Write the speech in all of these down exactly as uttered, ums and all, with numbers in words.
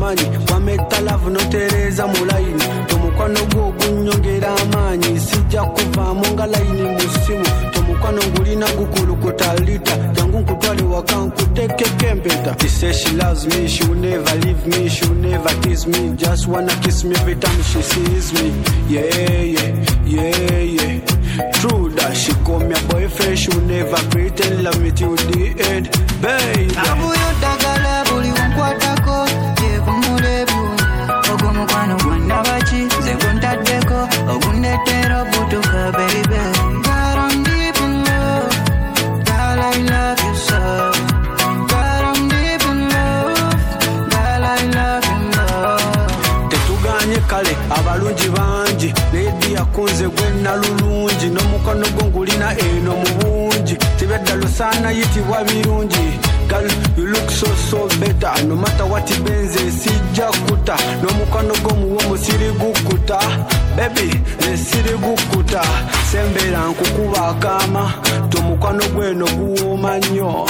amanyi wameta love notereza mu line tomukwano gwo gunyongera amanyi sijja kuvaamu nga line musimu tomukwano gulina gukulukuta lita jangu nkutwale wakankuteke empeta. She says she loves me, she will never leave me, she will never kiss me, just wanna kiss me every time she sees me. Yeah, yeah, yeah, yeah. True that she call me a boyfriend, she will never pretend, love me till the end, baby. Abu yotagala buli wankwatako yekumule bunya ogumukwano gwonna bachi zekuntaddeko ogunetera butuka baby. God, I'm deep in love, God, I love you so. God, I'm deep in love, God, I love you love. Tetuganye kale abalungi bangi lady yakunze gwenna lulungi n'omukono gwo ngulina eno mu bungi tibeddalo sana yitibwa birungi. Girl, you look so so better no matter what benze sijja kuta n'omukono gwo muwo musiri gukuta baby nesiri gukuta sembera nkukuba akama tomukono gweno guwoma nnyo.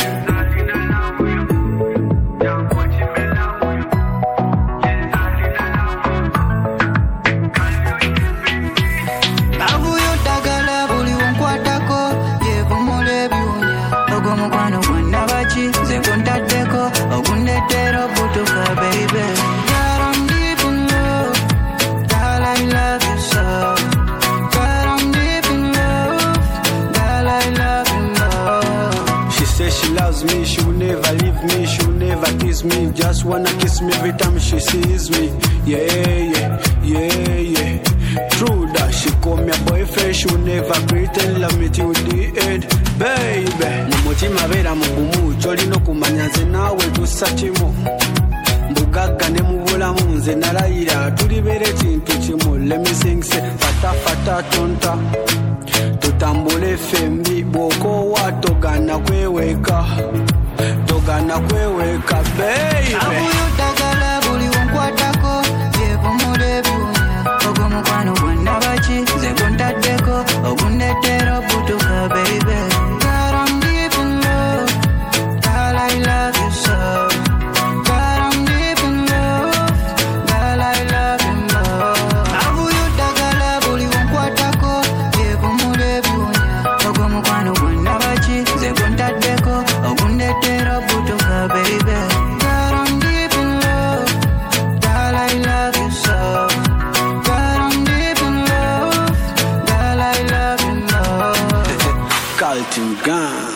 Me, she will never leave me, she will never kiss me, just wanna kiss me every time she sees me. Yeah, yeah, yeah, yeah. True that she call me a boyfriend, she will never pretend, love me till the end, baby. Mumutima bera mugumu, choli no kumanya nze nawe tusachimu. Mbugaga ne mubulamu nze nalayira tulibere kintu kimu. Let me sing say fata fata tonta tutambule fembi bwoko watogana kweweka togana kweweka baby. Abu yotagala buli wankwatako yekumule bunya ogumukwano gwonna bachi zekuntaddeko ogunetera butuka baby. God, I'm deep in love, God, I love you so. God, I'm deep in love, God, I love you love. Abu yotagala buli wankwatako yekumule bunya ogumukwano gwonna bachi zekuntaddeko ogunetera butuka baby. God, I'm deep in love, God, I love you so. God, I'm deep in love, God, I love you love. Culting gun.